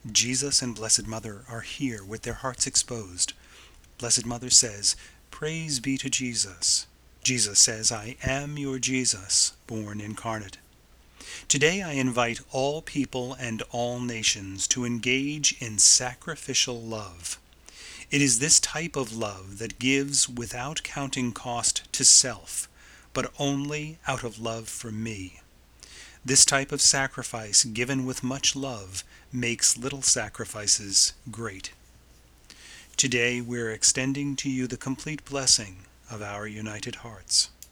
Jesus and Blessed Mother are here with their hearts exposed. Blessed Mother says, "Praise be to Jesus." Jesus says, "I am your Jesus, born incarnate." Today I invite all people and all nations to engage in sacrificial love. It is this type of love that gives without counting cost to self, but only out of love for me. This type of sacrifice given with much love makes little sacrifices great. Today we're extending to you the complete blessing of our united hearts.